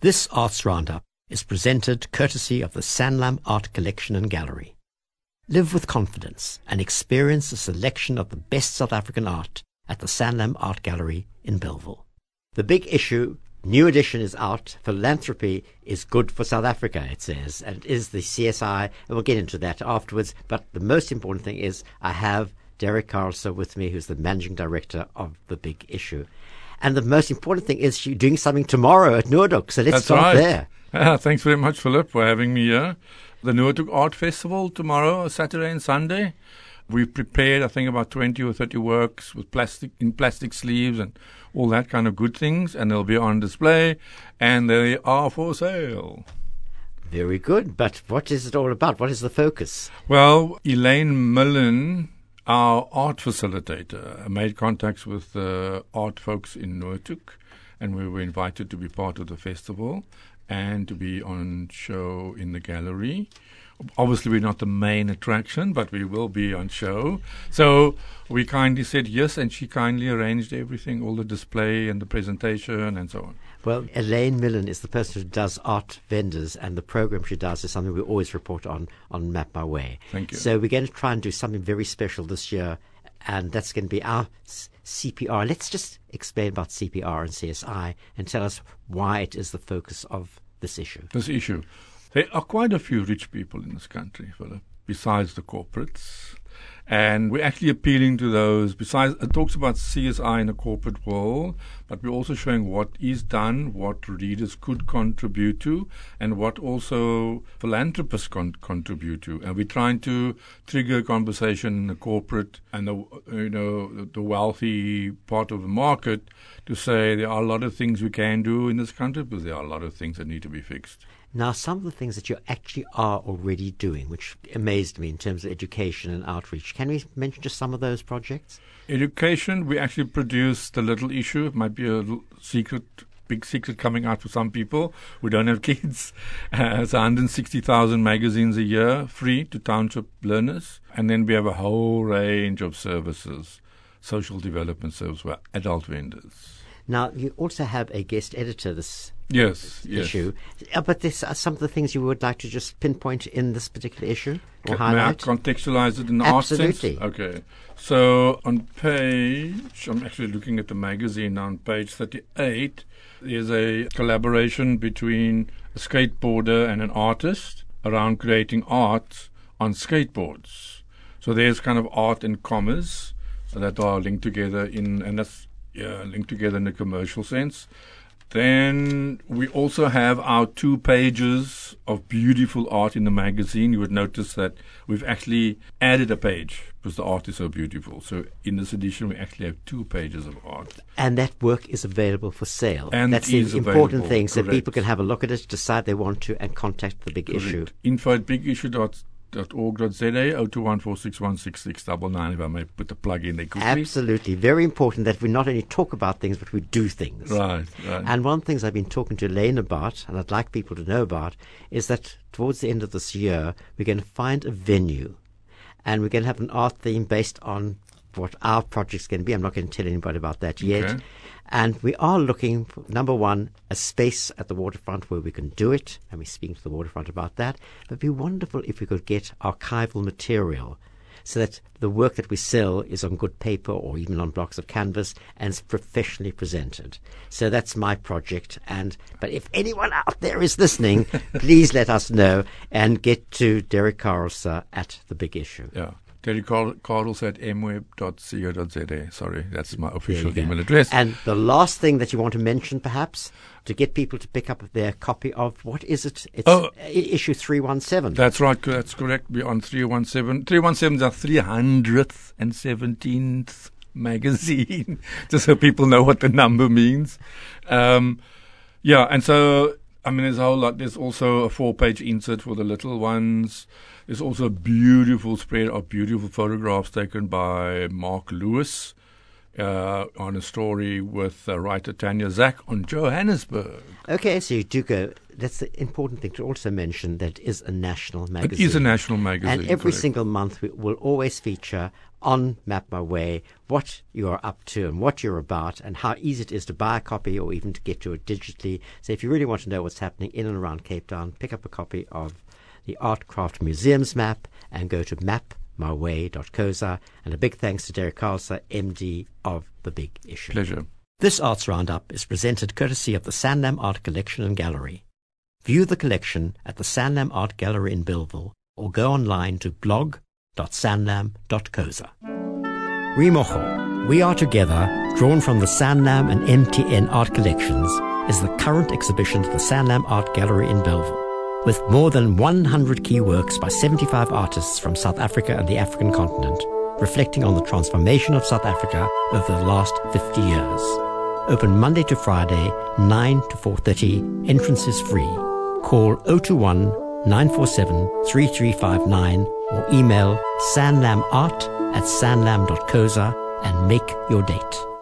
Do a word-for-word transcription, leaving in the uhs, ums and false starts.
This Arts Roundup is presented courtesy of the Sanlam Art Collection and Gallery. Live with confidence and experience a selection of the best South African art at the Sanlam Art Gallery in Bellville. The Big Issue new edition is out. Philanthropy is good for South Africa, it says, and it is the C S I, and we'll get into that afterwards. But the most important thing is I have Derek Carlson with me, who's the managing director of The Big Issue. And the most important thing is you're doing something tomorrow at Noordhoek, so let's That's start right. there. Yeah, thanks very much, Philip, for having me here. The Noordhoek Art Festival tomorrow, Saturday and Sunday. We've prepared, I think, about twenty or thirty works with plastic in plastic sleeves and all that kind of good things, and they'll be on display, and they are for sale. Very good. But what is it all about? What is the focus? Well, Elaine Millen, our art facilitator, made contacts with the uh, art folks in Noordhoek, and we were invited to be part of the festival and to be on show in the gallery. Obviously, we're not the main attraction, but we will be on show. So we kindly said yes, and she kindly arranged everything, all the display and the presentation and so on. Well, Elaine Millen is the person who does art vendors, and the program she does is something we always report on on Map My Way. Thank you. So we're going to try and do something very special this year, and that's going to be our C P R. Let's just explain about C P R and C S I and tell us why it is the focus of this issue. This issue. There are quite a few rich people in this country, Philip, besides the corporates. And we're actually appealing to those. Besides, it talks about C S I in the corporate world, but we're also showing what is done, what readers could contribute to, and what also philanthropists con- contribute to. And we're trying to trigger a conversation in the corporate and the you know the wealthy part of the market to say there are a lot of things we can do in this country, but there are a lot of things that need to be fixed. Now, some of the things that you actually are already doing, which amazed me in terms of education and outreach, can we mention just some of those projects? Education, we actually produce The Little Issue. It might be a little secret, big secret coming out for some people who don't have kids. Uh, it's one hundred sixty thousand magazines a year, free to township learners. And then we have a whole range of services, social development services for adult vendors. Now, you also have a guest editor this Yes, yes. issue. Uh, but there's uh, some of the things you would like to just pinpoint in this particular issue or Can, highlight? May I contextualize it in the Absolutely. art sense? Okay. So on page, I'm actually looking at the magazine now, on page thirty-eight, there's a collaboration between a skateboarder and an artist around creating art on skateboards. So there's kind of art and commerce that are linked together in, and that's yeah, linked together in a commercial sense. Then we also have our two pages of beautiful art in the magazine. You would notice that we've actually added a page because the art is so beautiful. So in this edition, we actually have two pages of art. And that work is available for sale. And that's it the is important available, thing, so correct. people can have a look at it, decide they want to, and contact the Big Correct. Issue. Info at big issue dot org dot z a, zero two one four six one six six nine nine, if I may put the plug in there quickly. Absolutely. Very important that we not only talk about things, but we do things. Right, right. And one of the things I've been talking to Elaine about, and I'd like people to know about, is that towards the end of this year, we're going to find a venue, and we're going to have an art theme based on what our project's going to be. I'm not going to tell anybody about that yet. Okay. And we are looking for, number one, a space at the waterfront where we can do it, and we're speaking to the waterfront about that. But it'd be wonderful if we could get archival material so that the work that we sell is on good paper or even on blocks of canvas and it's professionally presented. So that's my project. And but if anyone out there is listening, please let us know and get to Derek Carlson at The Big Issue. Yeah. Derek Carls at m web dot co dot z a. Sorry, that's my official There you go. email address. And the last thing that you want to mention, perhaps, to get people to pick up their copy of, what is it? It's Oh. i- issue three one seven. That's right, that's correct. We're on three one seven. three one seven is our three hundred seventeenth magazine, just so people know what the number means. Um, yeah, and so, I mean, there's a whole lot. There's also a four-page insert for the little ones. There's also a beautiful spread of beautiful photographs taken by Mark Lewis uh, on a story with uh, writer Tanya Zak on Johannesburg. Okay, so you do go. That's the important thing to also mention, that it is a national magazine. It is a national magazine. And every correct. single month we will always feature on Map My Way what you are up to and what you're about and how easy it is to buy a copy or even to get to it digitally. So if you really want to know what's happening in and around Cape Town, pick up a copy of the Art Craft Museums map and go to map my way dot co za. And a big thanks to Derek Carlser, M D of The Big Issue. Pleasure. This Arts Roundup is presented courtesy of the Sanlam Art Collection and Gallery. View the collection at the Sanlam Art Gallery in Bellville or go online to blog dot sanlam dot co za. Rimojo, We Are Together, drawn from the Sanlam and M T N art collections, is the current exhibition at the Sanlam Art Gallery in Bellville, with more than one hundred key works by seventy-five artists from South Africa and the African continent, reflecting on the transformation of South Africa over the last fifty years. Open Monday to Friday, nine to four thirty. Entrance is free. Call zero two one, nine four seven, three three five nine or email sanlamart at sanlam dot co za and make your date.